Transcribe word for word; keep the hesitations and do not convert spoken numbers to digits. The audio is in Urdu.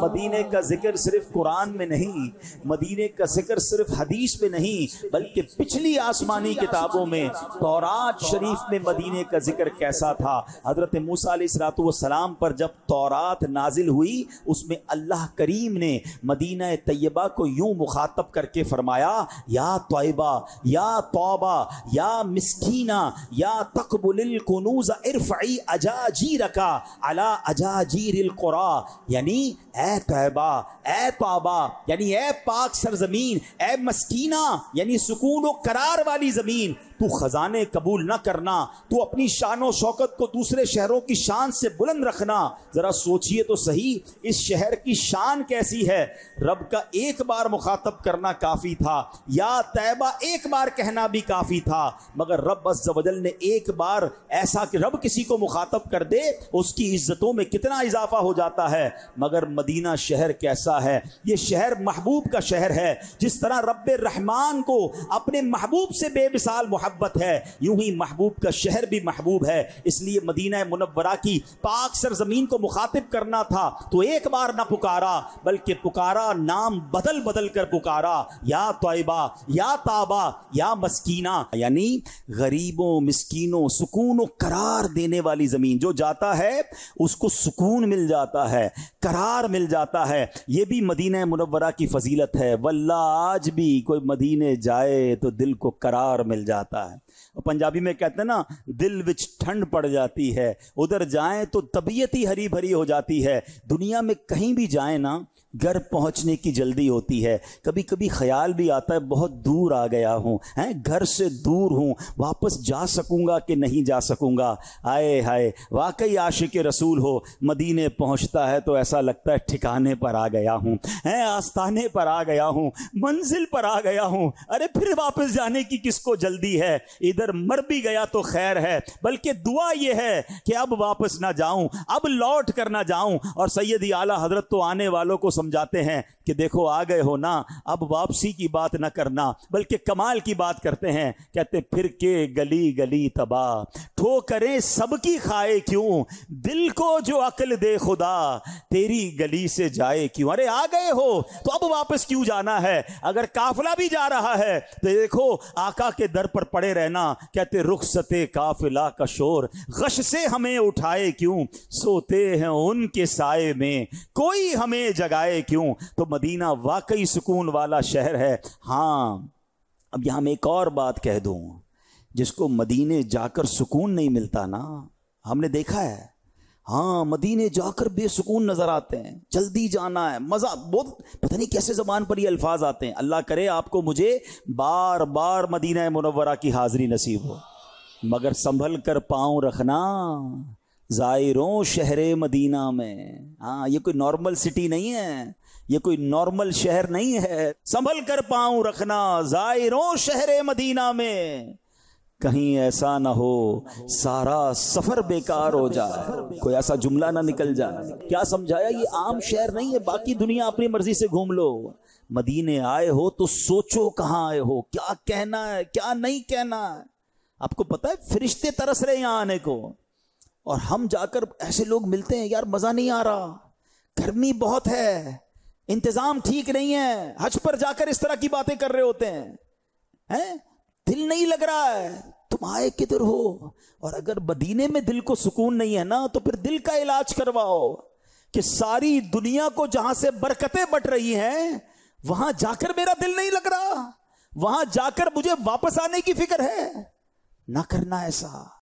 مدینے کا ذکر صرف قرآن میں نہیں، مدینے کا ذکر صرف حدیث میں نہیں، بلکہ پچھلی آسمانی کتابوں میں تورات شریف میں مدینے کا ذکر کیسا تھا۔ حضرت موسیٰ علیہ الصلوۃ والسلام پر جب تورات نازل ہوئی، اس میں اللہ کریم نے مدینہ طیبہ کو یوں مخاطب کر کے فرمایا، یا طیبہ، یا توبہ، یا مسکینہ، یا تقبل الکنوز ارفعی اجاجیرک علی اجاجیر القری، یعنی اے طیبہ، اے توبہ، یعنی اے پاک سرزمین، اے مسکینہ یعنی سکون و قرار والی زمین، تو خزانے قبول نہ کرنا، تو اپنی شان و شوکت کو دوسرے شہروں کی شان سے بلند رکھنا۔ ذرا سوچئے تو صحیح، اس شہر کی شان کیسی ہے؟ رب کا ایک بار مخاطب کرنا کافی تھا، یا طیبہ ایک بار کہنا بھی کافی تھا، مگر رب عز و جل نے ایک بار ایسا کہ رب کسی کو مخاطب کر دے اس کی عزتوں میں کتنا اضافہ ہو جاتا ہے۔ مگر مدینہ شہر کیسا ہے؟ یہ شہر محبوب کا شہر ہے۔ جس طرح رب الرحمان کو اپنے محبوب سے بے مثال محبت ہے، یوں ہی محبوب کا شہر بھی محبوب ہے۔ اس لیے مدینہ منورہ کی پاک سرزمین کو مخاطب کرنا تھا تو ایک بار نہ پکارا، بلکہ پکارا، نام بدل بدل کر پکارا، یا طیبہ، یا تابہ، یا مسکینہ، یعنی غریبوں، مسکینوں، سکون و قرار دینے والی زمین۔ جو جاتا ہے اس کو سکون مل جاتا ہے، قرار مل جاتا ہے۔ یہ بھی مدینہ منورہ کی فضیلت ہے۔ واللہ آج بھی کوئی مدینے جائے تو دل کو قرار مل جاتا ہے۔ پنجابی میں کہتے ہیں نا، دل وچ ٹھنڈ پڑ جاتی ہے، ادھر جائیں تو طبیعت ہی ہری بھری ہو جاتی ہے۔ دنیا میں کہیں بھی جائیں نا، گھر پہنچنے کی جلدی ہوتی ہے، کبھی کبھی خیال بھی آتا ہے بہت دور آ گیا ہوں، ہیں گھر سے دور ہوں، واپس جا سکوں گا کہ نہیں جا سکوں گا۔ آئے ہائے، واقعی عاشق رسول ہو، مدینے پہنچتا ہے تو ایسا لگتا ہے ٹھکانے پر آ گیا ہوں، ہیں آستانے پر آ گیا ہوں، منزل پر آ گیا ہوں۔ ارے پھر واپس جانے کی کس کو جلدی ہے؟ ادھر مر بھی گیا تو خیر ہے، بلکہ دعا یہ ہے کہ اب واپس نہ جاؤں، اب لوٹ کر نہ جاؤں۔ اور سیدی اعلیٰ حضرت تو آنے والوں کو سمجھاتے ہیں کہ دیکھو آ گئے ہو نا، اب واپسی کی بات نہ کرنا، بلکہ کمال کی بات کرتے ہیں۔ کہتے پھر کے گلی گلی تباہ، ٹھوکریں سب کی کھائے کیوں، دل کو جو عقل دے خدا، تیری گلی سے جائے کیوں۔ ارے آ گئے ہو تو اب واپس کیوں جانا ہے؟ اگر قافلہ بھی جا رہا ہے تو دیکھو آقا کے در پر پڑے رہنا۔ کہتے رخصت قافلہ کا شور، غش سے ہمیں اٹھائے کیوں، سوتے ہیں ان کے سائے میں، کوئی ہمیں جگائے کیوں۔ تو مدینہ واقعی سکون والا شہر ہے۔ ہاں، اب یہاں میں ایک اور بات کہہ دوں، جس کو مدینے جا کر سکون نہیں ملتا نا، ہم نے دیکھا ہے، ہاں مدینے جا کر بے سکون نظر آتے ہیں، جلدی جانا ہے، مزہ بہت، پتہ نہیں کیسے زبان پر یہ الفاظ آتے ہیں۔ اللہ کرے آپ کو مجھے بار بار مدینہ منورہ کی حاضری نصیب ہو، مگر سنبھل کر پاؤں رکھنا زائروں شہر مدینہ میں۔ ہاں، یہ کوئی نارمل سٹی نہیں ہے، یہ کوئی نارمل شہر نہیں ہے۔ سنبھل کر پاؤں رکھنا زائروں شہر مدینہ میں، کہیں ایسا نہ ہو سارا سفر بیکار ہو جائے، کوئی ایسا جملہ نہ نکل جائے۔ کیا سمجھایا؟ یہ عام شہر نہیں ہے، باقی دنیا اپنی مرضی سے گھوم لو، مدینے آئے ہو تو سوچو کہاں آئے ہو، کیا کہنا ہے کیا نہیں کہنا ہے۔ آپ کو پتہ ہے فرشتے ترس رہے ہیں یہاں آنے کو، اور ہم جا کر ایسے لوگ ملتے ہیں، یار مزہ نہیں آ رہا، گرمی بہت ہے، انتظام ٹھیک نہیں ہے، حج پر جا کر اس طرح کی باتیں کر رہے ہوتے ہیں، ہیں دل نہیں لگ رہا ہے، تم آئے کدھر ہو؟ اور اگر مدینے میں دل کو سکون نہیں ہے نا، تو پھر دل کا علاج کرواؤ، کہ ساری دنیا کو جہاں سے برکتیں بٹ رہی ہیں وہاں جا کر میرا دل نہیں لگ رہا، وہاں جا کر مجھے واپس آنے کی فکر ہے، نہ کرنا ایسا۔